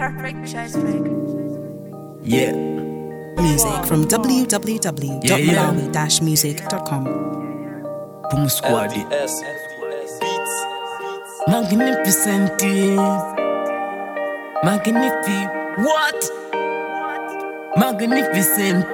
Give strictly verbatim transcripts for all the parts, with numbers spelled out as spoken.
Perfect choice, Rick. Yeah. Music from w w w dot malawi dash music dot com. Boom Squad. Magnificent. Magnificent. What? Magnificent.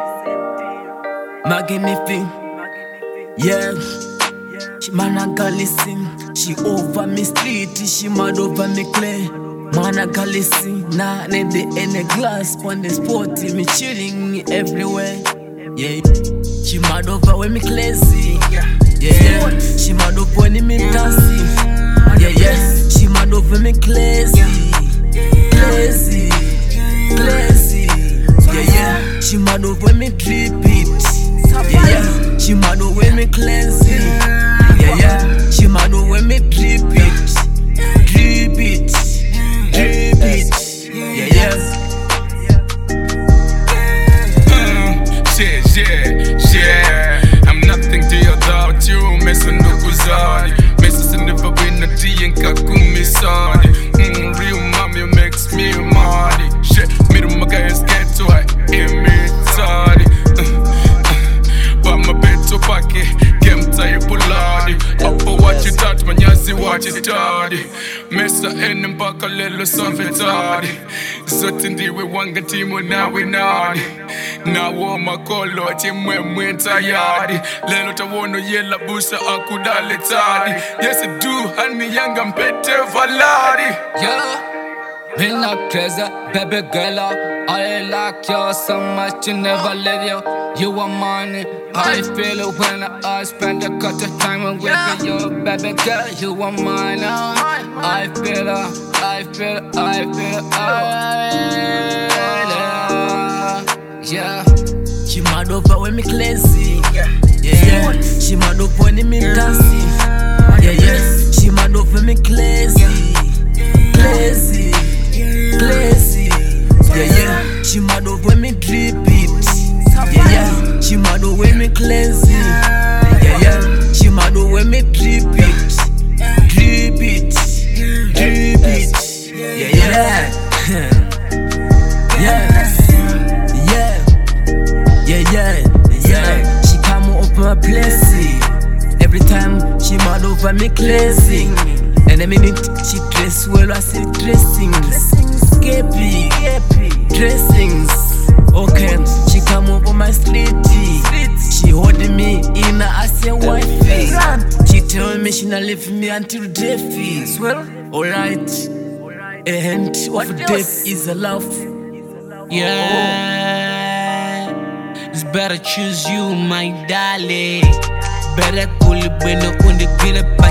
Magnificent. Yeah. She man a girl listen. She over me street. She mad over me clay. Man a girl listen. Nah, need the any glass on the spot. Me chilling everywhere. Yeah. She mad over when me classy. Yeah. She mad over when me dancing. Yeah, yeah. She mad over me classy. Classy. Classy. Yeah, yeah. She mad over when me drip it. Yeah, yeah. She mad over when me cleansing. Yeah, yeah. She mad over when me drip it. Drip it. Drip it. Yeah, yeah. Yeah, yeah, yeah. I'm nothing to you without you. Mesa nukuzani. Mesa sinifa wina tea nkakumi sani. Mm, real mommy makes me money. Shit, me to my guys get to it. Imitari. Wama beto pake. Gemta yipuladi. Uppa watch it out. Manyazi watch it daddy. Mesa ene mpaka lelo sanfetari. Zote ndiwe wanga timu nawe nani. Na woma kolo chimwe mwenta yadi. Lelo tawono yela busa akudale tadi. Yes I do, hani yanga mpete valadi. Yeah, me not crazy, baby girl. I like you so much, you never let you. You are mine. I feel it when I spend a cut of time with you, baby girl. You are mine. I feel it, I feel it, I feel it. Yeah. She mad over when me cleansing. Yeah, yeah. She mad over when me dancing. Yeah, yeah. She mad over me cleansing. Cleansing. Cleansing. Yeah, yeah. She mad over when me drip it. Yeah, yeah. She mad over when me cleansing. Yeah, yeah. She mad over when me drip it. Drip it. Drip it. Yeah, yeah. Yeah. Yeah, yeah, yeah. She come up my place. Every time she mad over me cleansing. And a minute she dress well, I say dressings. Skeppy, dressings. Okay, she come over my street. She holding me in her, I say wifey. She tell me she not leave me until death is. Well, alright. A hand of death is a love. Yeah. It's better choose you, my darling. Better cool it when you on the